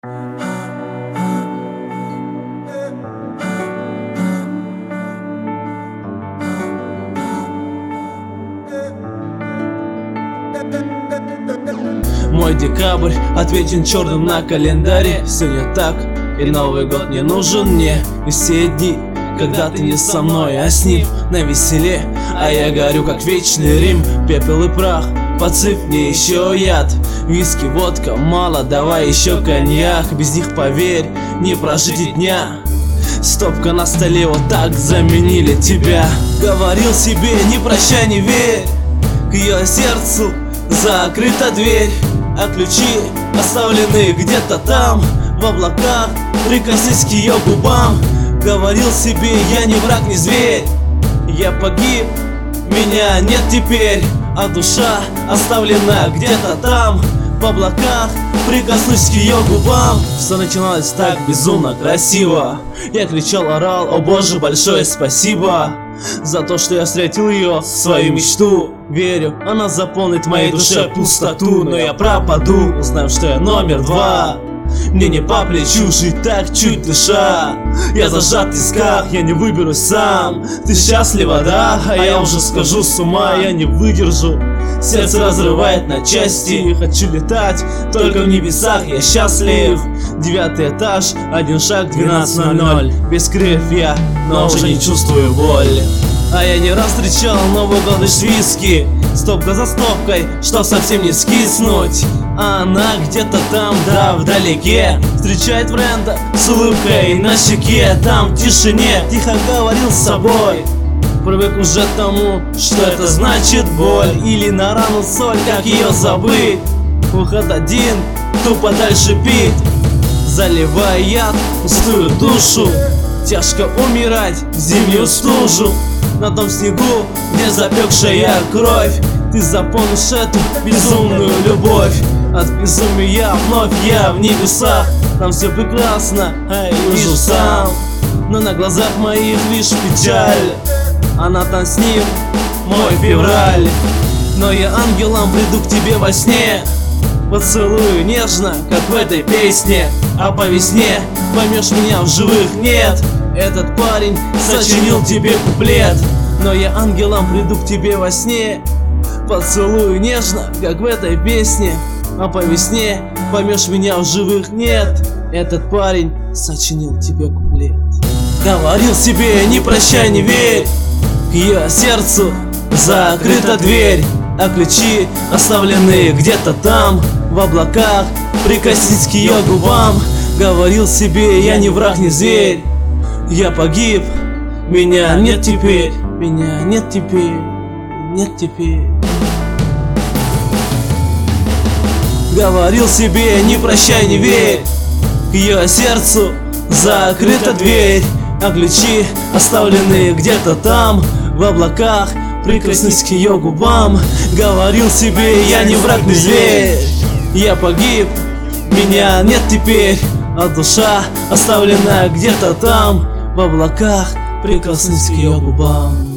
Мой декабрь отвечен черным на календаре. Сегодня так, и Новый год не нужен мне. И все дни, когда ты не со мной, а с ним навеселе. А я горю, как вечный Рим. Пепел и прах, подсыпь мне еще яд. Виски, водка, мало, давай еще коньяк. Без них, поверь, не прожить и дня. Стопка на столе, вот так заменили тебя. Говорил себе, не прощай, не верь. К ее сердцу закрыта дверь, а ключи оставлены где-то там, в облаках. Прикоснись к ее губам. Говорил себе, я не враг, не зверь. Я погиб, меня нет теперь, а душа оставлена где-то там, в облаках. Прикоснусь к ее губам. Все начиналось так безумно красиво. Я кричал, орал, о боже, большое спасибо за то, что я встретил ее, свою мечту. Верю, она заполнит в моей душе пустоту. Но я пропаду, узнав, что я номер 2. Мне не по плечу жить так, чуть дыша. Я зажат в тисках, я не выберусь сам. Ты счастлива, да? А я уже схожу с ума, я не выдержу. Сердце разрывает на части. Хочу летать, только в небесах я счастлив. 9 этаж, один шаг, 12:00. Без крыльев я, но уже не чувствую боли. А я не раз встречал Новый год из виски, стопка за стопкой, чтоб совсем не скиснуть. А она где-то там, да, вдалеке, встречает френда с улыбкой на щеке. Там в тишине тихо говорил с собой. Привык уже к тому, что это значит боль. Или на рану соль, как ее забыть. Выход один, тупо дальше пить, заливая яд в пустую душу. Тяжко умирать в зимнюю стужу, на том снегу, где запекшая кровь. Ты запомнишь эту безумную любовь. От безумия вновь я в небесах. Там все прекрасно, вижу сам, но на глазах моих лишь печаль. Она там с ним, мой февраль. Но я ангелом приду к тебе во сне, поцелую нежно, как в этой песне. А по весне поймешь меня в живых нет. Этот парень сочинил тебе куплет. Но я ангелом приду к тебе во сне, поцелую нежно, как в этой песне. А по весне поймешь меня в живых нет. Этот парень сочинил тебе куплет. Говорил себе, не прощай, не верь. К ее сердцу закрыта дверь, а ключи оставлены где-то там, в облаках. Прикоснись к ее губам. Говорил себе, я не враг, не зверь. Я погиб, меня нет теперь. Меня нет теперь, нет теперь. Говорил себе, не прощай, не верь. К ее сердцу закрыта дверь, а ключи оставлены где-то там, в облаках. Прикоснись к ее губам. Говорил себе, я не враг, не зверь. Я погиб, меня нет теперь, а душа оставлена где-то там, в облаках. Прикоснись к ее губам.